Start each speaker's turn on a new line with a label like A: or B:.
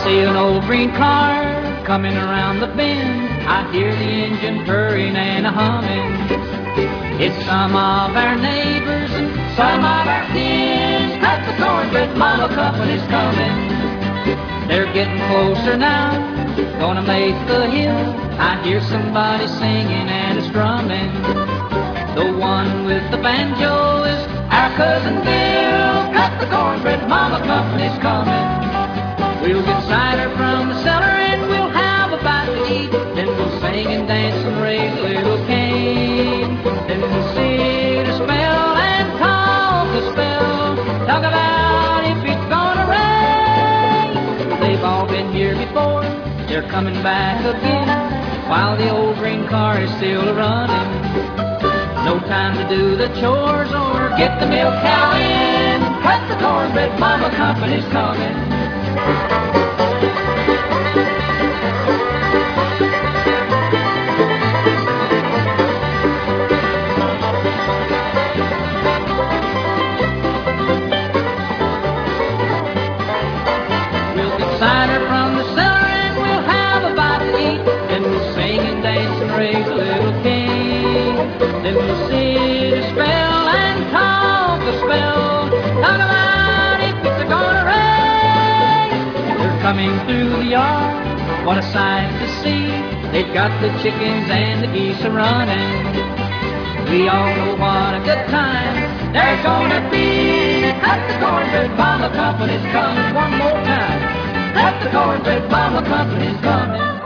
A: see an old green car coming around the bend. I hear the engine purring and a humming. It's some of our neighbors and some of our kin. Cut the cornbread mama company's coming. They're getting closer now, gonna make the hill. I hear somebody singing and strumming. The one with the banjo is our cousin Bill. Cut the cornbread mama company's coming. We'll get cider from the cellar and we'll have a bite to eat. Then we'll sing and dance and raise a little cane. Then we'll sit a spell and talk a spell. Talk about if it's gonna rain. They've all been here before, they're coming back again, while the old green car is still running. No time to do the chores or get the milk cow in. Cut the cornbread mama company's coming. We'll get cider from the cellar and we'll have a bite to eat. Then we'll sing and dance and raise a little cane. Then we'll sit a spell and talk a spell. Talk about if it's gonna rain. They're coming through the yard, what a sight to see. They've got the chickens and the geese a running. We all know what a good time they're gonna be. Cut the cornbread mama company's coming. One more time. Cut the cornbread mama company's coming.